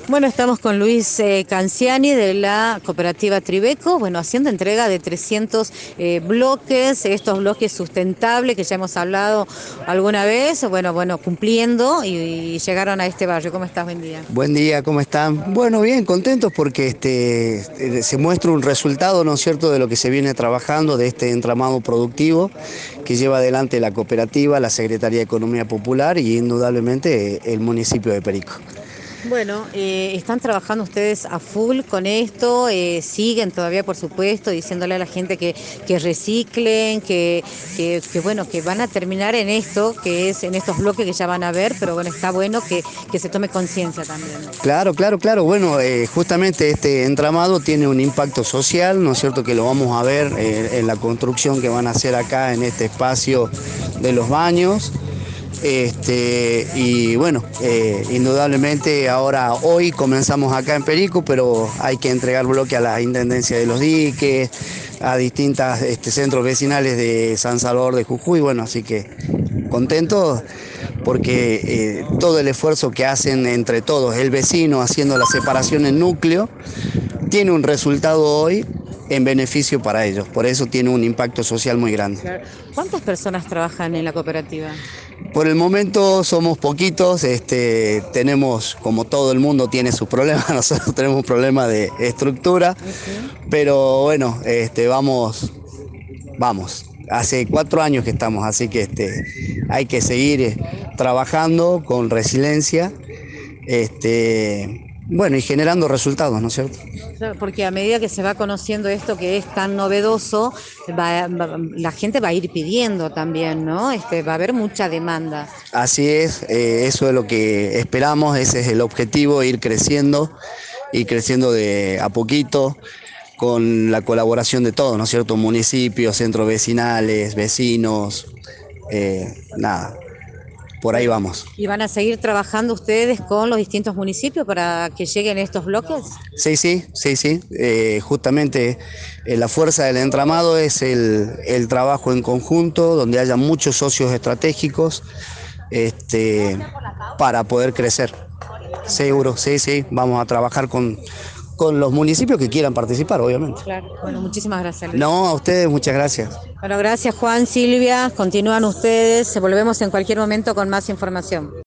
Bueno, estamos con Luis Canciani de la cooperativa Tribeco, bueno, haciendo entrega de 300 bloques, estos bloques sustentables que ya hemos hablado alguna vez, bueno, cumpliendo y llegaron a este barrio. ¿Cómo estás? Buen día. Buen día, ¿cómo están? Bueno, bien, contentos porque se muestra un resultado, ¿no es cierto?, de lo que se viene trabajando, de este entramado productivo que lleva adelante la cooperativa, la Secretaría de Economía Popular y indudablemente el municipio de Perico. Bueno, están trabajando ustedes a full con esto, siguen todavía, por supuesto, diciéndole a la gente que reciclen, bueno, que van a terminar en esto, que es en estos bloques que ya van a ver, pero bueno, está bueno que se tome conciencia también. Claro, claro, claro. Bueno, justamente este entramado tiene un impacto social, ¿no es cierto?, que lo vamos a ver en la construcción que van a hacer acá en este espacio de los baños. Y bueno, indudablemente hoy comenzamos acá en Perico, pero hay que entregar bloque a la Intendencia de los Diques, a distintos centros vecinales de San Salvador de Jujuy, bueno, así que contentos porque todo el esfuerzo que hacen entre todos, el vecino haciendo la separación en núcleo, tiene un resultado hoy en beneficio para ellos, por eso tiene un impacto social muy grande. Claro. ¿Cuántas personas trabajan en la cooperativa? Por el momento somos poquitos, tenemos, como todo el mundo tiene sus problemas, nosotros tenemos un problema de estructura, Sí. pero bueno, vamos. Hace 4 años que estamos, así que hay que seguir trabajando con resiliencia, bueno, y generando resultados, ¿no es cierto? Claro, porque a medida que se va conociendo esto que es tan novedoso, la gente va a ir pidiendo también, ¿no? Va a haber mucha demanda. Así es, eso es lo que esperamos, ese es el objetivo, ir creciendo y creciendo de a poquito con la colaboración de todos, ¿no es cierto? Municipios, centros vecinales, vecinos, nada, por ahí Bueno, vamos. ¿y van a seguir trabajando ustedes con los distintos municipios para que lleguen estos bloques? Sí, sí, sí, sí, justamente la fuerza del entramado es el trabajo en conjunto, donde haya muchos socios estratégicos este, para poder crecer. Seguro, sí, sí, vamos a trabajar con los municipios que quieran participar, obviamente. Claro. Bueno, muchísimas gracias, Luis. No, a ustedes, muchas gracias. Bueno, gracias Juan, Silvia, continúan ustedes, volvemos en cualquier momento con más información.